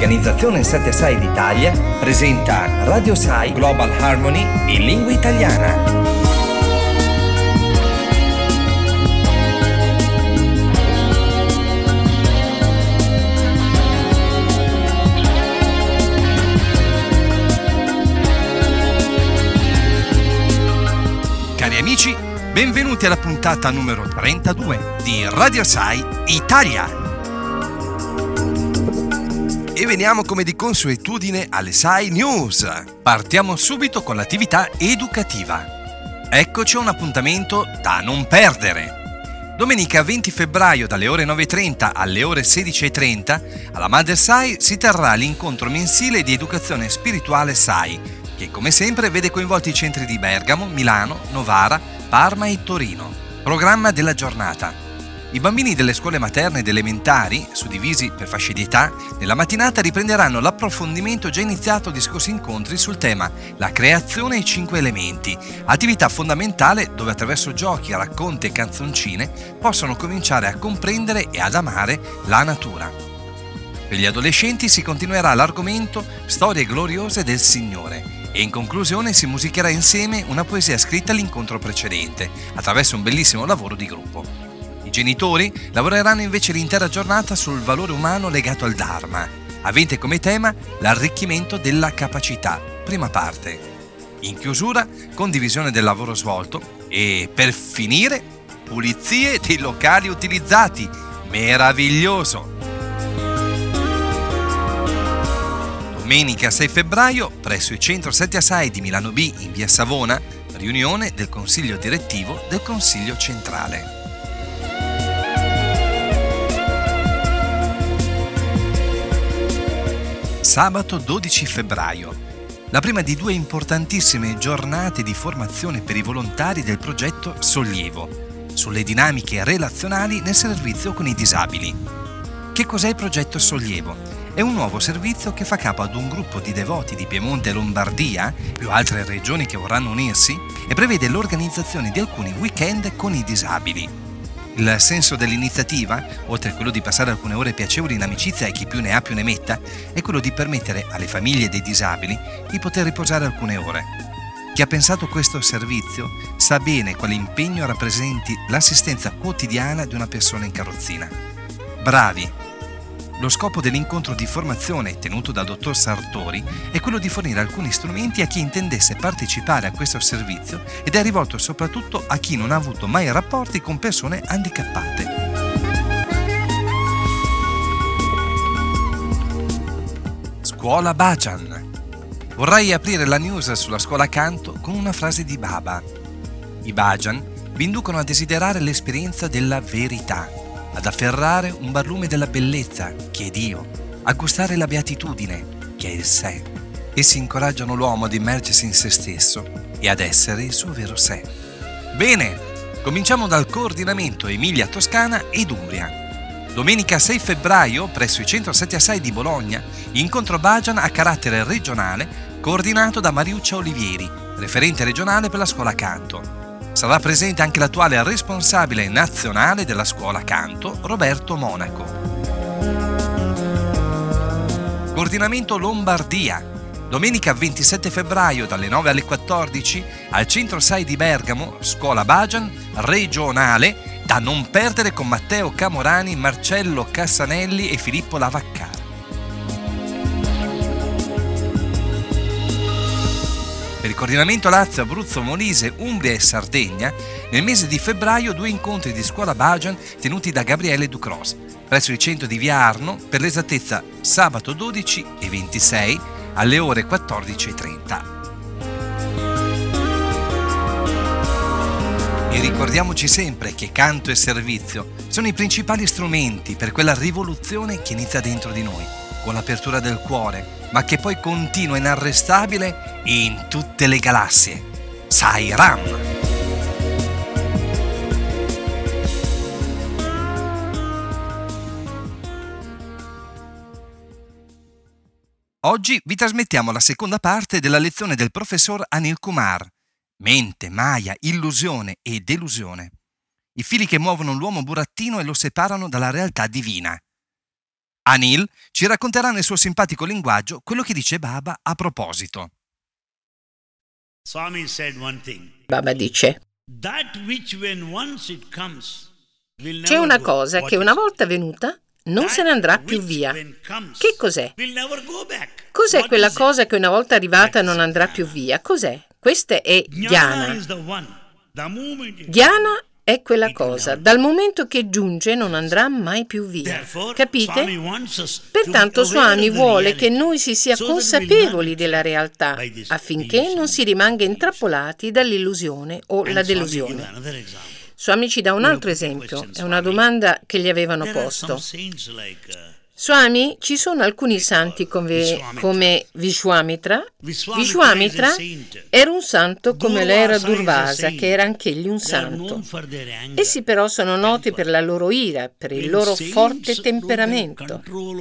L'organizzazione 7 d'Italia presenta Radio Sai Global Harmony in lingua italiana. Cari amici, benvenuti alla puntata numero 32 di Radio Sai Italia. E veniamo come di consuetudine alle Sai News. Partiamo subito con l'attività educativa. Eccoci a un appuntamento da non perdere. Domenica 20 febbraio dalle ore 9.30 alle ore 16.30 alla Mother Sai si terrà l'incontro mensile di educazione spirituale Sai, che come sempre vede coinvolti i centri di Bergamo, Milano, Novara, Parma e Torino. Programma della giornata. I bambini delle scuole materne ed elementari, suddivisi per fasce di età, nella mattinata riprenderanno l'approfondimento già iniziato di scorsi incontri sul tema La creazione e i 5 elementi, attività fondamentale dove attraverso giochi, racconti e canzoncine possono cominciare a comprendere e ad amare la natura. Per gli adolescenti si continuerà l'argomento Storie gloriose del Signore e in conclusione si musicherà insieme una poesia scritta all'incontro precedente, attraverso un bellissimo lavoro di gruppo. I genitori lavoreranno invece l'intera giornata sul valore umano legato al Dharma, avente come tema l'arricchimento della capacità, prima parte. In chiusura, condivisione del lavoro svolto e, per finire, pulizie dei locali utilizzati. Meraviglioso! Domenica 6 febbraio, presso il Centro 7 Sai di Milano B in via Savona, riunione del Consiglio Direttivo del Consiglio Centrale. Sabato 12 febbraio, la prima di 2 importantissime giornate di formazione per i volontari del progetto Sollievo, sulle dinamiche relazionali nel servizio con i disabili. Che cos'è il progetto Sollievo? È un nuovo servizio che fa capo ad un gruppo di devoti di Piemonte e Lombardia, più altre regioni che vorranno unirsi, e prevede l'organizzazione di alcuni weekend con i disabili. Il senso dell'iniziativa, oltre a quello di passare alcune ore piacevoli in amicizia e chi più ne ha più ne metta, è quello di permettere alle famiglie dei disabili di poter riposare alcune ore. Chi ha pensato questo servizio sa bene quale impegno rappresenti l'assistenza quotidiana di una persona in carrozzina. Bravi! Lo scopo dell'incontro di formazione tenuto dal dottor Sartori è quello di fornire alcuni strumenti a chi intendesse partecipare a questo servizio ed è rivolto soprattutto a chi non ha avuto mai rapporti con persone handicappate. Scuola Bhajan. Vorrei aprire la news sulla scuola canto con una frase di Baba. I Bhajan vi inducono a desiderare l'esperienza della verità, ad afferrare un barlume della bellezza, che è Dio, a gustare la beatitudine, che è il sé. Essi incoraggiano l'uomo ad immergersi in se stesso e ad essere il suo vero sé. Bene, cominciamo dal coordinamento Emilia-Toscana ed Umbria. Domenica 6 febbraio, presso il Centro 7 Sai di Bologna, incontro Bhajan a carattere regionale coordinato da Mariuccia Olivieri, referente regionale per la scuola canto. Sarà presente anche l'attuale responsabile nazionale della scuola canto, Roberto Monaco. Coordinamento Lombardia. Domenica 27 febbraio dalle 9 alle 14 al Centro Sai di Bergamo, scuola Bhajan regionale, da non perdere con Matteo Camorani, Marcello Cassanelli e Filippo Lavaccara. Per il coordinamento Lazio, Abruzzo, Molise, Umbria e Sardegna, nel mese di febbraio 2 incontri di scuola Bhajan tenuti da Gabriele Ducros, presso il centro di Via Arno, per l'esattezza sabato 12 e 26 alle ore 14.30. E ricordiamoci sempre che canto e servizio sono i principali strumenti per quella rivoluzione che inizia dentro di noi, con l'apertura del cuore, ma che poi continua inarrestabile in tutte le galassie. Sai Ram! Oggi vi trasmettiamo la seconda parte della lezione del professor Anil Kumar, Mente, Maya, illusione e delusione. I fili che muovono l'uomo burattino e lo separano dalla realtà divina. Anil ci racconterà nel suo simpatico linguaggio quello che dice Baba a proposito. Swami said one thing. Baba dice: That which when once it comes will c'è never una go. cosa What che is una it? volta venuta non se ne andrà più Which via. when comes Che cos'è? will never go back. Cos'è What quella is it? cosa che una volta arrivata non andrà più via? Cos'è? Questa è Jnana Dhyana. is the one. The moment it Dhyana è quella cosa, dal momento che giunge non andrà mai più via. Therefore, Swami Capite? wants us to Pertanto be aware Swami of the vuole reality, che noi si sia so that we will consapevoli not della realtà, by this affinché illusion. non si rimanga intrappolati dall'illusione o And la Swami delusione. give another example. Swami ci dà un altro esempio, è una domanda che gli avevano There are posto. some saints like Swami, ci sono alcuni santi come Vishwamitra. Vishwamitra era un santo come lo era Durvasa, che era anch'egli un santo. Essi però sono noti per la loro ira, per il loro forte temperamento.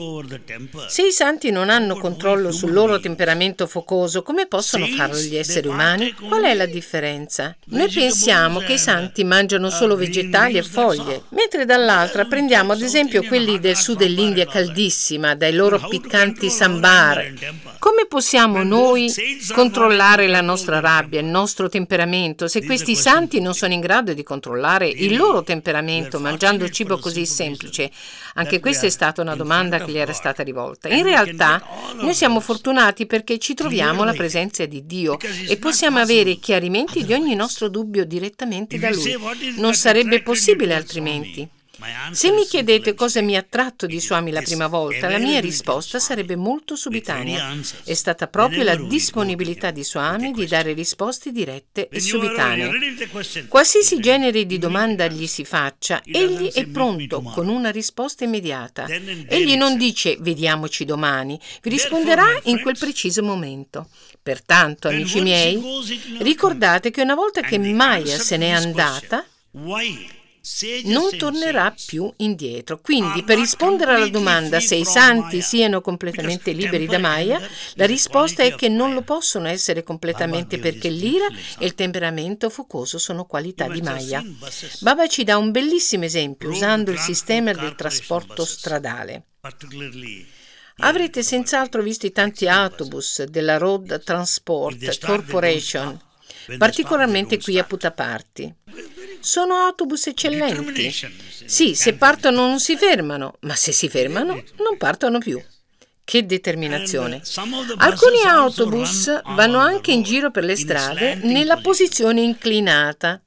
Se i santi non hanno controllo sul loro temperamento focoso, come possono farlo gli esseri umani? Qual è la differenza? Noi pensiamo che i santi mangiano solo vegetali e foglie, mentre dall'altra prendiamo ad esempio quelli del sud dell'India caldissima, dai loro piccanti sambar. Come possiamo noi controllare la nostra rabbia, il nostro temperamento, se questi santi non sono in grado di controllare il loro temperamento mangiando cibo così semplice? Anche questa è stata una domanda che gli era stata rivolta. In realtà noi siamo fortunati perché ci troviamo alla presenza di Dio e possiamo avere chiarimenti di ogni nostro dubbio direttamente da Lui. Non sarebbe possibile altrimenti. Se mi chiedete cosa mi ha attratto di Swami la prima volta, la mia risposta sarebbe molto subitanea. È stata proprio la disponibilità di Swami di dare risposte dirette e subitanee. Qualsiasi genere di domanda gli si faccia, egli è pronto con una risposta immediata. Egli non dice vediamoci domani, vi risponderà in quel preciso momento. Pertanto, amici miei, ricordate che una volta che Maya se n'è andata, non tornerà più indietro. Quindi, per rispondere alla domanda se i santi siano completamente liberi da Maya, la risposta è che non lo possono essere completamente perché l'ira e il temperamento focoso sono qualità di Maya. Baba ci dà un bellissimo esempio usando il sistema del trasporto stradale. Avrete senz'altro visto i tanti autobus della Road Transport Corporation, particolarmente qui a Puttaparthi. Sono autobus eccellenti. Sì, se partono non si fermano, ma se si fermano non partono più. Che determinazione! Alcuni autobus vanno anche in giro per le strade nella posizione inclinata.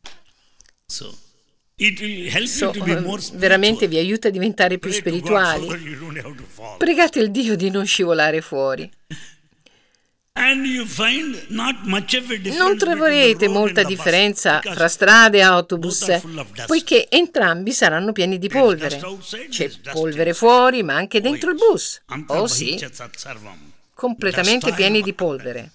Veramente vi aiuta a diventare più spirituali. Pregate il Dio di non scivolare fuori. Non troverete molta differenza fra strade e autobus, poiché entrambi saranno pieni di polvere. C'è polvere fuori, ma anche dentro il bus. Oh sì, completamente pieni di polvere.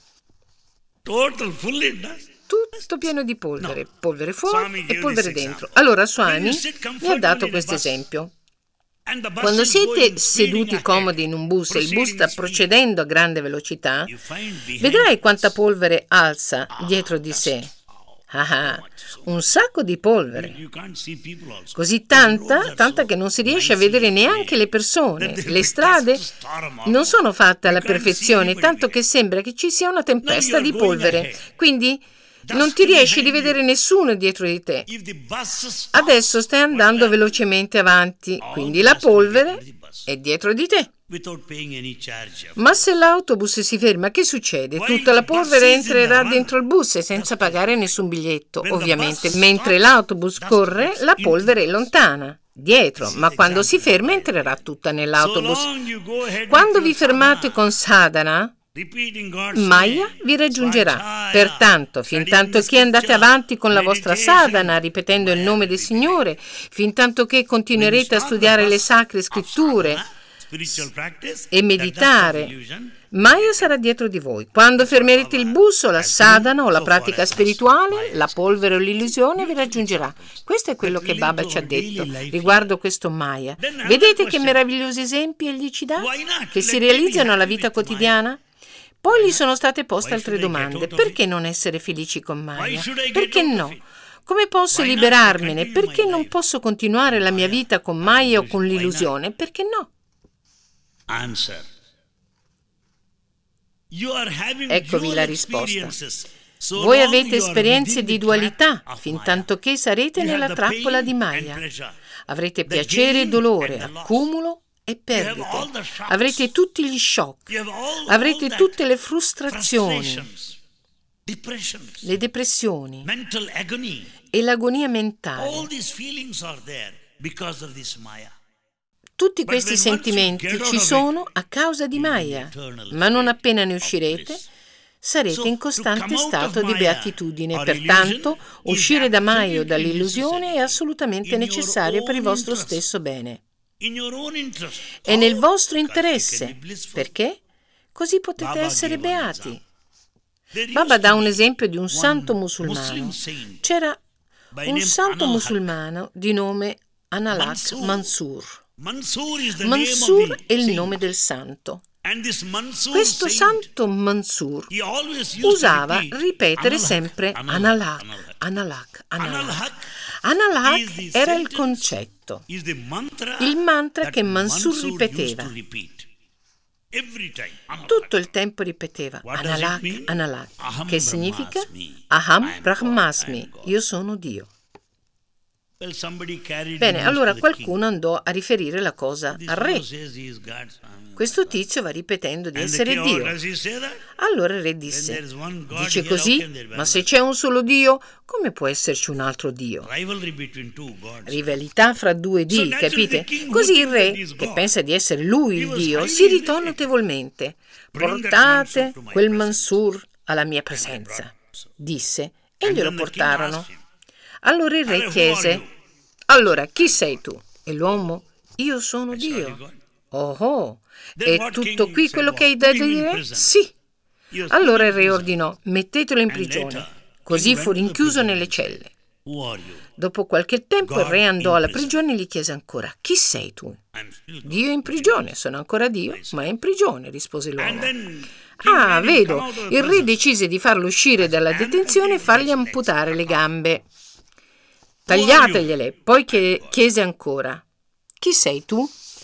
Tutto pieno di polvere, polvere fuori e polvere dentro. Allora Swami mi ha dato questo esempio. Quando siete seduti comodi in un bus e il bus sta procedendo a grande velocità, vedrai quanta polvere alza dietro di sé. Un sacco di polvere. Così tanta che non si riesce a vedere neanche le persone. Le strade non sono fatte alla perfezione, tanto che sembra che ci sia una tempesta di polvere. Quindi non ti riesci di vedere nessuno dietro di te. Adesso stai andando velocemente avanti, quindi la polvere è dietro di te. Ma se l'autobus si ferma, che succede? Tutta la polvere entrerà dentro il bus senza pagare nessun biglietto, ovviamente. Mentre l'autobus corre, la polvere è lontana, dietro, ma quando si ferma entrerà tutta nell'autobus. Quando vi fermate con sadhana, Maya vi raggiungerà. Pertanto, fin tanto che andate avanti con la vostra sadhana, ripetendo il nome del Signore, fin tanto che continuerete a studiare le sacre scritture e meditare, Maya sarà dietro di voi. Quando fermerete il bus o la sadhana o la pratica spirituale, la polvere o l'illusione vi raggiungerà. Questo è quello che Baba ci ha detto riguardo questo Maya. Vedete che meravigliosi esempi egli ci dà, che si realizzano alla vita quotidiana? Poi gli sono state poste altre domande. Perché non essere felici con Maya? Perché no? Come posso liberarmene? Perché non posso continuare la mia vita con Maya o con l'illusione? Perché no? answer. You are having Eccovi dual la risposta. experiences. So Voi long avete you are esperienze within di the dualità, trap of fin Maya. tanto che sarete You have nella the trappola pain di and Maya. pleasure, Avrete the piacere e gain dolore, and the loss. accumulo e You have all perdite. the shocks. Avrete tutti gli shock. You have all Avrete that tutte le frustrazioni, frustrations, depressions, le depressioni mental agony. e l'agonia All mentale. these feelings are there because of this Maya. Tutti But questi when once you sentimenti get out ci of it, sono a causa di you'll be Maya, eternal ma non state appena ne of uscirete bliss. sarete So, in to costante come out stato of di Maya beatitudine. or Pertanto, illusion is uscire da Maya o absolutely dall'illusione è necessary assolutamente in your necessario per il own vostro interest. stesso bene. In your own interest. È nel How? vostro Because you can interesse. be blissful. Perché? Così potete Baba essere gave one beati. example. There Baba used dà to un be esempio di un one santo Muslim musulmano. saint C'era by un name santo Analhaq. musulmano di nome Analhaq Mansur. Mansur. Mansur is the Mansur name of è the il saint. nome del santo. And this Mansur Questo saint, santo Mansur he always used usava to repeat, ripetere Analhaq, sempre Analhaq, Analhaq, Analhaq, Analhaq. Analhaq Analhaq is the era il sentence, concetto, is the mantra il mantra that che Mansur used ripeteva. to repeat. Every time. Analhaq. Tutto il tempo ripeteva What does it Analhaq, mean? Analhaq, Aham che significa Brahmasmi. Aham I am God, I Brahmasmi, am God. io sono Dio. Well, somebody carried Bene, news allora to the qualcuno andò a riferire la cosa king. al This re. fellow says he is God. Questo tizio va ripetendo di And the essere king, Dio. does he say that? Allora il re When there disse, is one God dice here, how così, can there be ma se another? c'è un solo Dio, come può esserci un altro Dio? Rivalry between two gods. Rivalità fra due So dii, naturally capite? the king Così who il re, thinks that he is che God, pensa di essere lui he il was Dio, highly si irritò irritated. notevolmente. Bring that Portate Mansur to my quel presence. Mansur alla mia presenza, disse, e glielo portarono. Allora il re chiese, allora chi sei tu? E l'uomo, io sono Dio. Oh, è tutto qui quello che hai da dire? Sì. Allora il re ordinò, mettetelo in prigione. Così fu rinchiuso nelle celle. Dopo qualche tempo il re andò alla prigione e gli chiese ancora, chi sei tu? Dio è in prigione, sono ancora Dio, ma è in prigione, rispose l'uomo. Ah, vedo, il re decise di farlo uscire dalla detenzione e fargli amputare le gambe. Tagliategliele, poi chiese ancora, chi sei tu?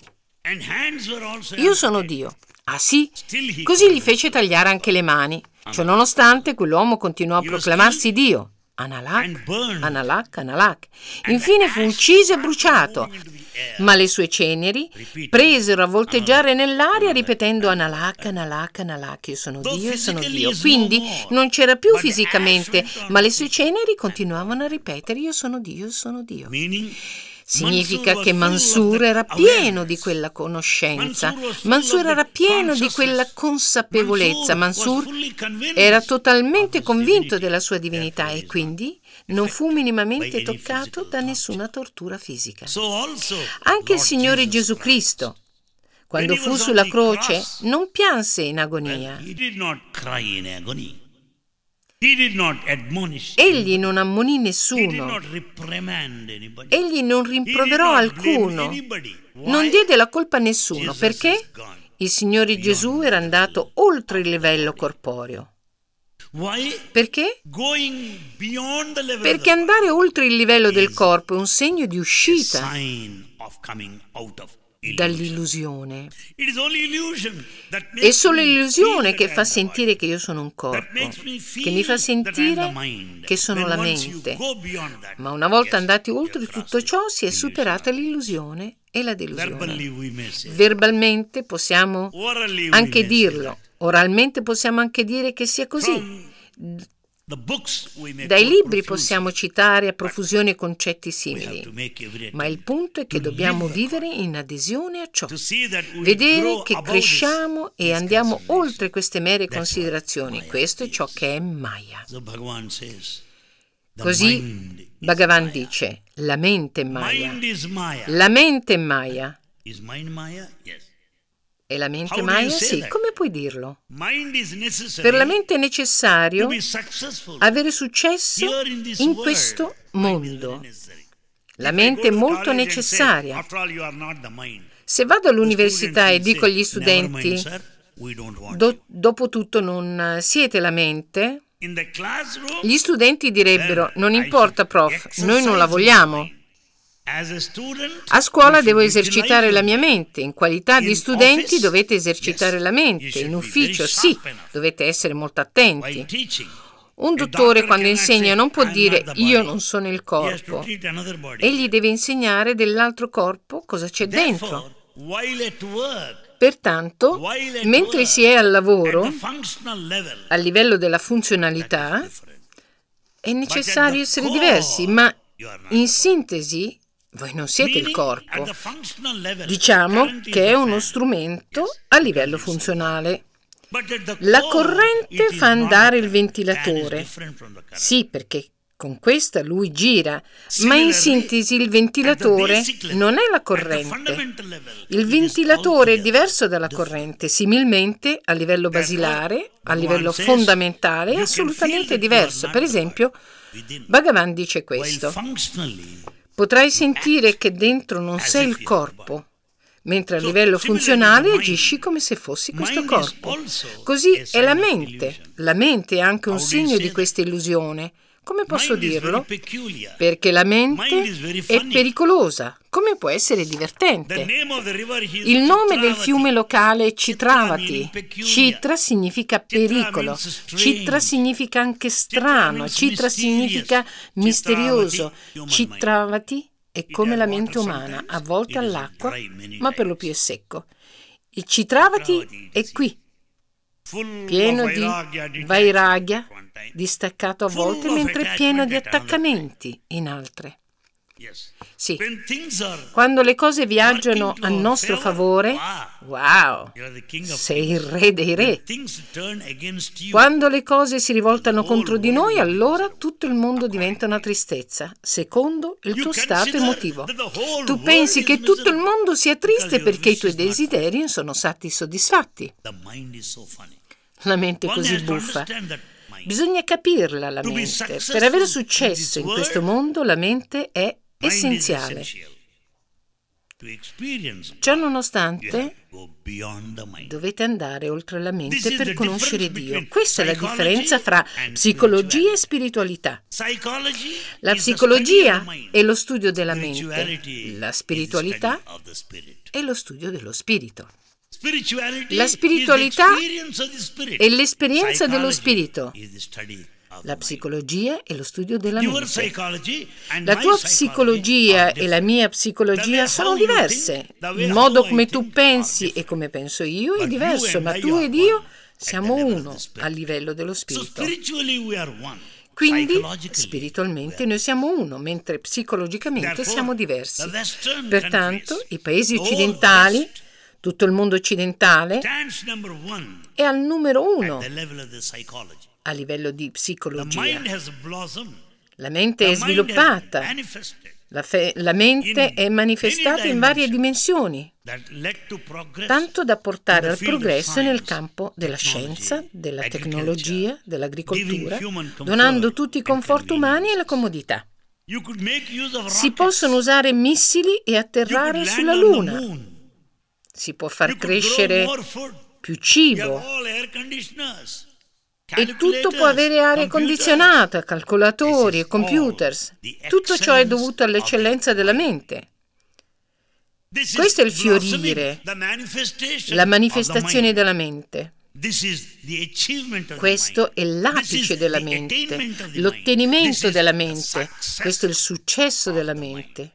Io sono Dio. Ah sì? Così gli fece tagliare anche le mani. Ciononostante, quell'uomo continuò a proclamarsi Dio. Analhaq, Analhaq, Analhaq. Infine fu ucciso e bruciato. Ma le sue ceneri presero a volteggiare nell'aria ripetendo Analhaq, Analhaq, Analhaq. Io sono Dio, io sono Dio. Quindi non c'era più fisicamente, ma le sue ceneri continuavano a ripetere io sono Dio, io sono Dio. Significa che Mansur era pieno di quella conoscenza, Mansur era pieno di quella consapevolezza, Mansur era totalmente convinto della sua divinità e quindi non fu minimamente toccato da nessuna tortura fisica. Anche il Signore Gesù Cristo, quando fu sulla croce, non pianse in agonia. Egli non ammonì nessuno, egli non rimproverò alcuno, non diede la colpa a nessuno, perché il Signore Gesù era andato oltre il livello corporeo. Perché? Perché andare oltre il livello del corpo è un segno di uscita dall'illusione. È solo l'illusione che fa sentire che io sono un corpo, che mi fa sentire che sono la mente. Ma una volta andati oltre tutto ciò si è superata l'illusione e la delusione. Verbalmente possiamo anche dirlo, oralmente possiamo anche dire che sia così. Dai libri possiamo citare a profusione concetti simili, ma il punto è che dobbiamo vivere in adesione a ciò, vedere che cresciamo e andiamo oltre queste mere considerazioni. Questo è ciò che è Maya. Così Bhagavan dice, la mente è Maya. La mente è Maya. E la mente Maya? Sì, come puoi dirlo? Per la mente è necessario avere successo in questo mondo. La mente è molto necessaria. Se vado all'università e dico agli studenti, dopo tutto non siete la mente, gli studenti direbbero, non importa prof, noi non la vogliamo. A scuola devo esercitare la mia mente, in qualità di studenti dovete esercitare la mente, in ufficio sì, dovete essere molto attenti. Un dottore quando insegna non può dire io non sono il corpo, egli deve insegnare dell'altro corpo cosa c'è dentro. Pertanto, mentre si è al lavoro, a livello della funzionalità, è necessario essere diversi, ma in sintesi voi non siete il corpo. Diciamo che è uno strumento a livello funzionale. La corrente fa andare il ventilatore. Sì, perché con questa lui gira, ma in sintesi il ventilatore non è la corrente. Il ventilatore è diverso dalla corrente, similmente a livello basilare, a livello fondamentale è assolutamente diverso. Per esempio, Bhagavan dice questo: potrai sentire che dentro non sei il corpo, mentre a livello funzionale agisci come se fossi questo corpo. Così è la mente. La mente è anche un segno di questa illusione. Come posso dirlo? Perché la mente è pericolosa. Come può essere divertente? Il nome del fiume locale è Chitravati. Chitra significa pericolo. Chitra significa anche strano. Chitra significa misterioso. Chitravati è come la mente umana, a volte all'acqua, ma per lo più è secco. Il Chitravati è qui, pieno di vairagya, distaccato a volte, mentre è pieno di attaccamenti in altre. Sì, quando le cose viaggiano a nostro favore, wow, sei il re dei re. Quando le cose si rivoltano contro di noi, allora tutto il mondo diventa una tristezza, secondo il tuo stato emotivo. Tu pensi che tutto il mondo sia triste perché i tuoi desideri non sono stati soddisfatti. La mente è così buffa. Bisogna capirla, la mente. Per avere successo in questo mondo, la mente è essenziale. Ciononostante, dovete andare oltre la mente per conoscere Dio. Questa è la differenza fra psicologia e spiritualità. La psicologia è lo studio della mente, la spiritualità è lo studio dello spirito. La spiritualità è l'esperienza dello spirito. La psicologia è lo studio della mente. La tua psicologia e la mia psicologia sono diverse. Il modo come tu pensi e come penso io è diverso, ma tu ed io siamo uno a livello dello spirito. Quindi, spiritualmente noi siamo uno, mentre psicologicamente siamo diversi. Pertanto, i paesi occidentali, tutto il mondo occidentale, è al numero uno a livello di psicologia. La mente è sviluppata, la mente è manifestata in varie dimensioni, tanto da portare al progresso nel campo della scienza, della tecnologia, dell'agricoltura, donando tutti i conforti umani e la comodità. Si possono usare missili e atterrare sulla Luna. Si può far crescere più cibo. E tutto può avere aria condizionata, calcolatori e computers. Tutto ciò è dovuto all'eccellenza della mente. Questo è il fiorire, la manifestazione della mente. Questo è l'apice della mente, l'ottenimento della mente. Questo è il successo della mente.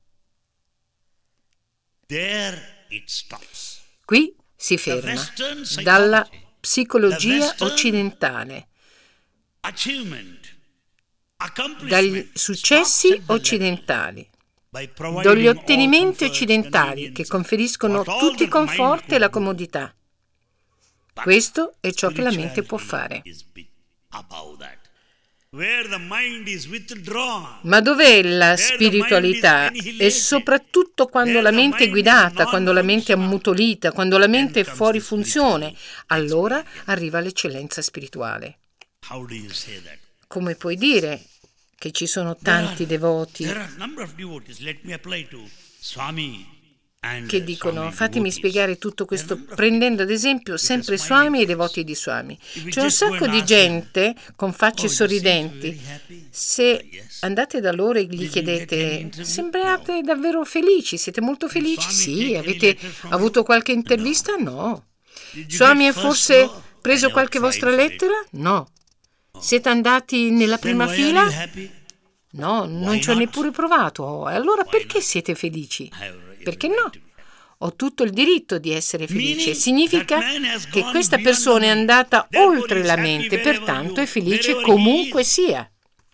Qui si ferma. Dalla psicologia occidentale, dagli successi occidentali, dagli ottenimenti occidentali che conferiscono tutti i conforti e la comodità. Questo è ciò che la mente può fare. Ma dov'è la spiritualità? E soprattutto quando la mente è guidata, quando la mente è ammutolita, quando la mente è fuori funzione, allora arriva l'eccellenza spirituale. Come puoi dire che ci sono tanti devoti? che dicono: fatemi spiegare tutto questo prendendo ad esempio sempre Swami e i devoti di Swami. C'è un sacco di gente con facce sorridenti. Se andate da loro e gli chiedete: sembrate davvero felici? Siete molto felici? Sì. Avete avuto qualche intervista? No. Swami ha forse preso qualche vostra lettera? No. Siete andati nella prima fila? No, non ci ho neppure provato. E allora perché siete felici? Perché no? Ho tutto il diritto di essere felice. Significa che questa persona è andata oltre la mente, pertanto è felice comunque sia.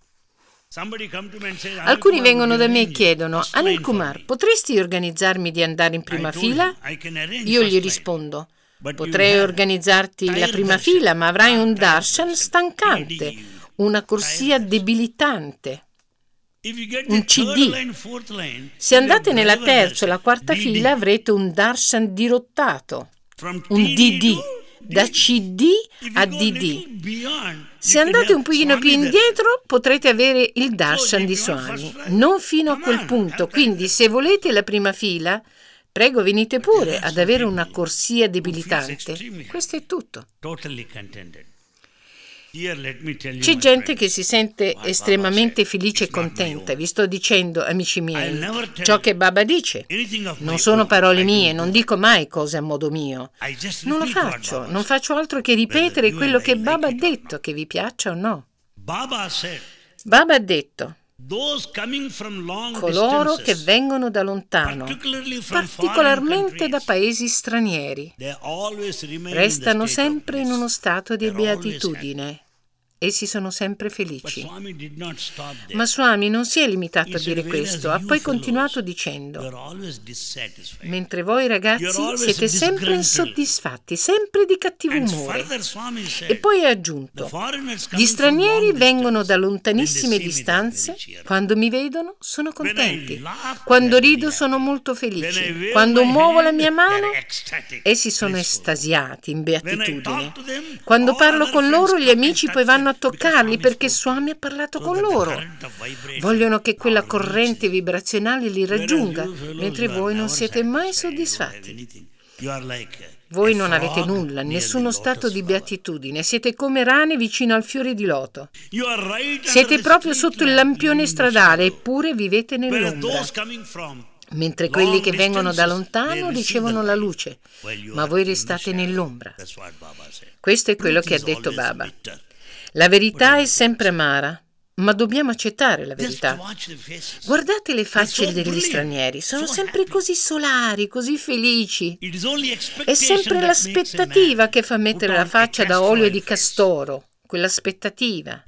Alcuni vengono da me e chiedono: Anil Kumar, potresti organizzarmi di andare in prima fila? Io gli rispondo: potrei organizzarti la prima fila, ma avrai un darshan stancante, una corsia debilitante, un CD. Se andate nella terza o la quarta fila avrete un darshan dirottato, un DD, da CD a DD. Se andate un pochino più indietro potrete avere il darshan di Swami, non fino a quel punto. Quindi se volete la prima fila, prego venite pure ad avere una corsia debilitante. Questo è tutto. C'è gente che si sente estremamente felice e contenta. Vi sto dicendo, amici miei, ciò che Baba dice. Non sono parole mie, non dico mai cose a modo mio. Non lo faccio, non faccio altro che ripetere quello che Baba ha detto, che vi piaccia o no. Baba ha detto: coloro che vengono da lontano, particolarmente da paesi stranieri, restano sempre in uno stato di beatitudine. Essi sono sempre felici. Ma Swami non si è limitato a dire questo, ha poi continuato dicendo: mentre voi ragazzi siete sempre insoddisfatti, sempre di cattivo umore. E poi ha aggiunto: gli stranieri vengono da lontanissime distanze, quando mi vedono sono contenti, quando rido sono molto felici, quando muovo la mia mano essi sono estasiati in beatitudine. Quando parlo con loro gli amici poi vanno a toccarli perché Swami ha parlato con loro. Vogliono che quella corrente vibrazionale li raggiunga, mentre voi non siete mai soddisfatti. Voi non avete nulla, nessuno stato di beatitudine, siete come rane vicino al fiore di loto. Siete proprio sotto il lampione stradale, eppure vivete nell'ombra. Mentre quelli che vengono da lontano ricevono la luce, ma voi restate nell'ombra. Questo è quello che ha detto Baba. La verità è sempre amara, ma dobbiamo accettare la verità. Guardate le facce degli stranieri, sono sempre così solari, così felici. È sempre l'aspettativa che fa mettere la faccia da olio di castoro, quell'aspettativa.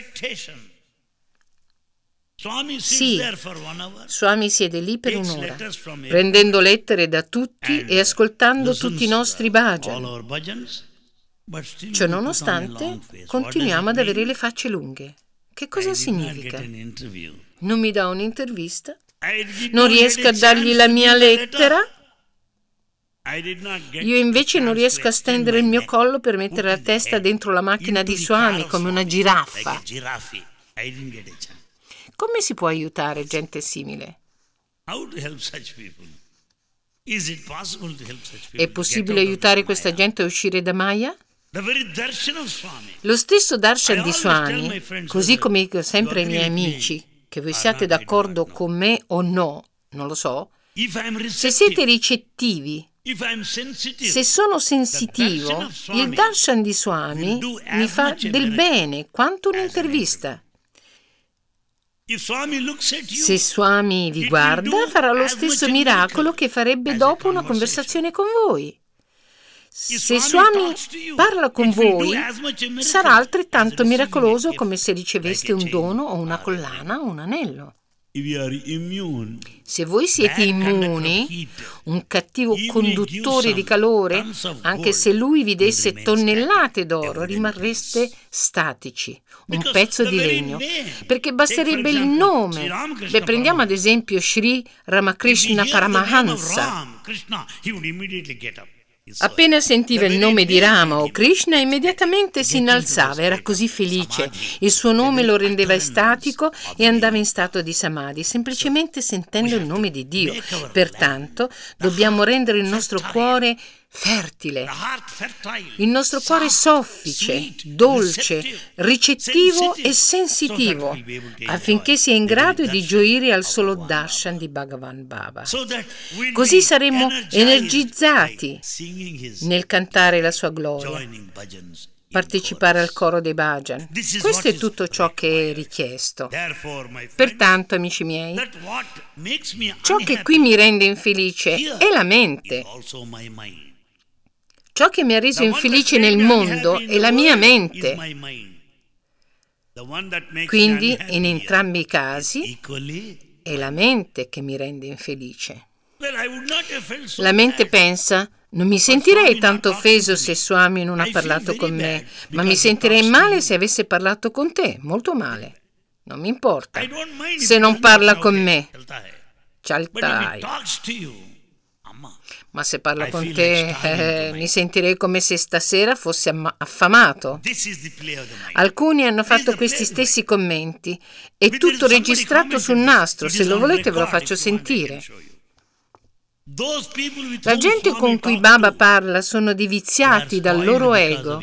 Sì, Swami siede lì per un'ora, prendendo lettere da tutti e ascoltando tutti i nostri bhajan. Ciò nonostante, continuiamo ad avere le facce lunghe. Che cosa significa? Non mi dà un'intervista? Non riesco a dargli la mia lettera? Io invece non riesco a stendere il mio collo per mettere la testa dentro la macchina di Swami come una giraffa. Come si può aiutare gente simile? È possibile aiutare questa gente a uscire da Maya? Lo stesso darshan di Swami, così come dico sempre ai miei amici, che voi siate d'accordo con me o no, non lo so, se siete ricettivi, se sono sensitivo, il darshan di Swami mi fa del bene quanto un'intervista. Se Swami vi guarda, farà lo stesso miracolo che farebbe dopo una conversazione con voi. Se Swami parla con voi, sarà altrettanto miracoloso come se riceveste un dono o una collana o un anello. Se voi siete immuni, un cattivo conduttore di calore, anche se lui vi desse tonnellate d'oro, rimarreste statici, un pezzo di legno, perché basterebbe il nome. Prendiamo ad esempio Sri Ramakrishna Paramahansa. Appena sentiva il nome di Rama o Krishna, immediatamente si innalzava, era così felice. Il suo nome lo rendeva estatico e andava in stato di samadhi, semplicemente sentendo il nome di Dio. Pertanto, dobbiamo rendere il nostro cuore fertile, il nostro cuore soffice, dolce, ricettivo e sensitivo, affinché sia in grado di gioire al solo darshan di Bhagavan Baba. Così saremo energizzati nel cantare la sua gloria, partecipare al coro dei bhajan. Questo è tutto ciò che è richiesto. Pertanto, amici miei, ciò che qui mi rende infelice è la mente. Ciò che mi ha reso infelice nel mondo è la mia mente. Quindi, in entrambi i casi, è la mente che mi rende infelice. La mente pensa: non mi sentirei tanto offeso se Swami non ha parlato con me, ma mi sentirei male se avesse parlato con te, molto male. Non mi importa se non parla con me. Chaltai. Ma se parlo con te, mi sentirei come se stasera fossi affamato. Alcuni hanno fatto questi stessi commenti. È tutto registrato sul nastro. Se lo volete ve lo faccio sentire. La gente con cui Baba parla sono viziati dal loro ego.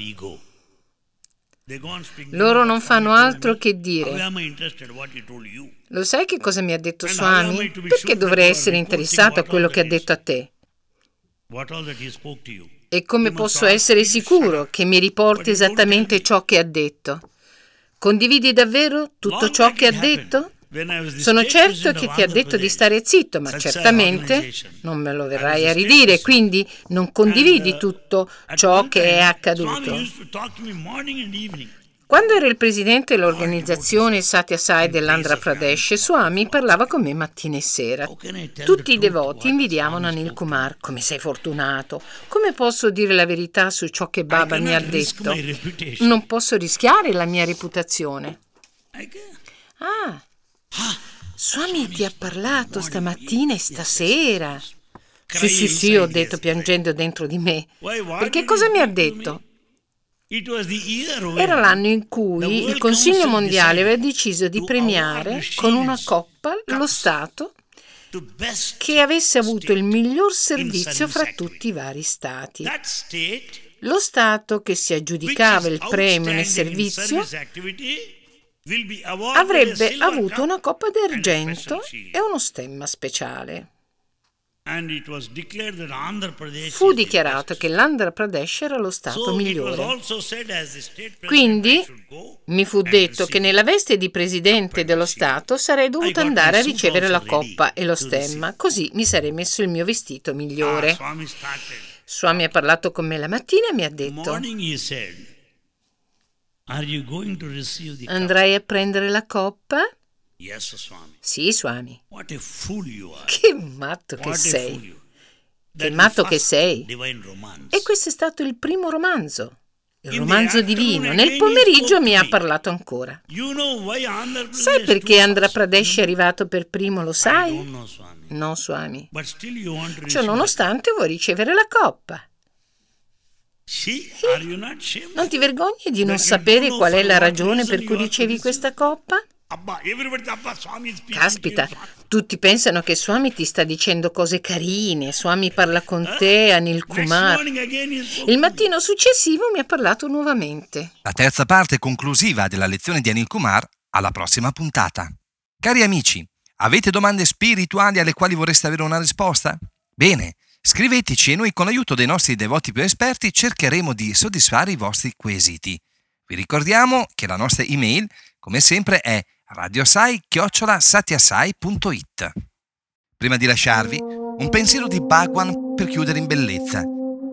Loro non fanno altro che dire: lo sai che cosa mi ha detto Swami? Perché dovrei essere interessato a quello che ha detto a te? E come posso essere sicuro che mi riporti esattamente ciò che ha detto? Condividi davvero tutto ciò che ha detto? Sono certo che ti ha detto di stare zitto, ma certamente non me lo verrai a ridire, quindi non condividi tutto ciò che è accaduto. Quando ero il presidente dell'organizzazione Satya Sai dell'Andhra Pradesh, Swami parlava con me mattina e sera. Tutti i devoti invidiavano Anil Kumar. Come sei fortunato! Come posso dire la verità su ciò che Baba mi ha detto? Non posso rischiare la mia reputazione. Ah, Swami ti ha parlato stamattina e stasera. Sì, ho detto piangendo dentro di me. Perché cosa mi ha detto? Era l'anno in cui il Consiglio Mondiale aveva deciso di premiare con una coppa lo Stato che avesse avuto il miglior servizio fra tutti i vari Stati. Lo Stato che si aggiudicava il premio nel servizio avrebbe avuto una coppa d'argento e uno stemma speciale. Fu dichiarato che l'Andhra Pradesh era lo Stato migliore. Quindi mi fu detto che nella veste di presidente dello Stato sarei dovuto andare a ricevere la coppa e lo stemma, così mi sarei messo il mio vestito migliore. Swami ha parlato con me la mattina e mi ha detto: andrai a prendere la coppa? Sì, Swami. Che matto che sei. Che matto che sei. E questo è stato il primo romanzo. Il romanzo divino. Nel pomeriggio mi ha parlato ancora. Sai perché Andhra Pradesh è arrivato per primo, lo sai? No, Swami. Ciò nonostante vuoi ricevere la coppa. Non ti vergogni di non sapere qual è la ragione per cui ricevi questa coppa? Caspita, tutti pensano che Swami ti sta dicendo cose carine. Swami parla con te, Anil Kumar. Il mattino successivo mi ha parlato nuovamente. La terza parte conclusiva della lezione di Anil Kumar alla prossima puntata. Cari amici, avete domande spirituali alle quali vorreste avere una risposta? Bene, scriveteci e noi con l'aiuto dei nostri devoti più esperti cercheremo di soddisfare i vostri quesiti. Vi ricordiamo che la nostra email, come sempre, è radiosai@satyasai.it. Prima di lasciarvi, un pensiero di Bhagwan per chiudere in bellezza.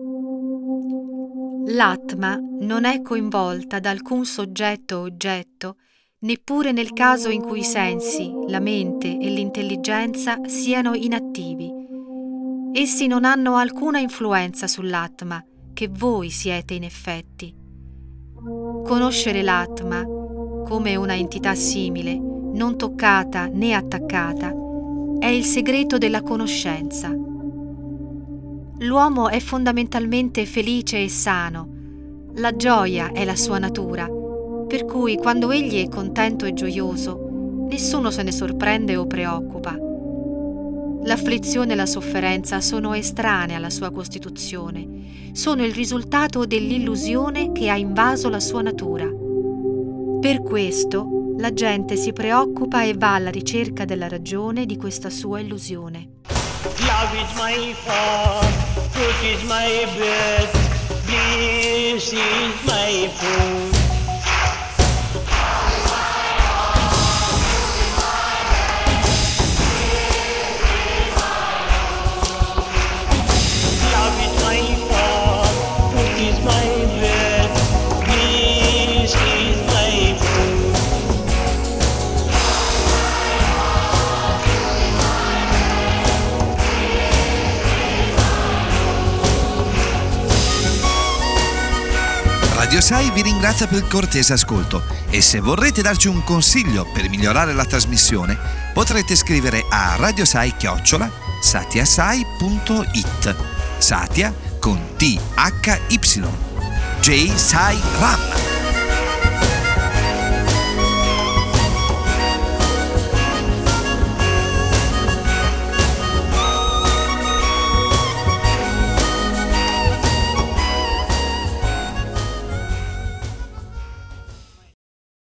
L'Atma non è coinvolta da alcun soggetto o oggetto, neppure nel caso in cui i sensi, la mente e l'intelligenza siano inattivi. Essi non hanno alcuna influenza sull'Atma, che voi siete in effetti. Conoscere l'Atma come una entità simile, non toccata né attaccata, è il segreto della conoscenza. L'uomo è fondamentalmente felice e sano. La gioia è la sua natura, per cui quando egli è contento e gioioso, nessuno se ne sorprende o preoccupa. L'afflizione e la sofferenza sono estranee alla sua costituzione, sono il risultato dell'illusione che ha invaso la sua natura. Per questo la gente si preoccupa e va alla ricerca della ragione di questa sua illusione. Love is my form, truth is my breath, bliss is my food. Love is my form, truth is my breath, bliss is my food. Radio Sai vi ringrazia per il cortese ascolto e se vorrete darci un consiglio per migliorare la trasmissione potrete scrivere a radiosai@satiasai.it. Satia con THY. J Sai Ram.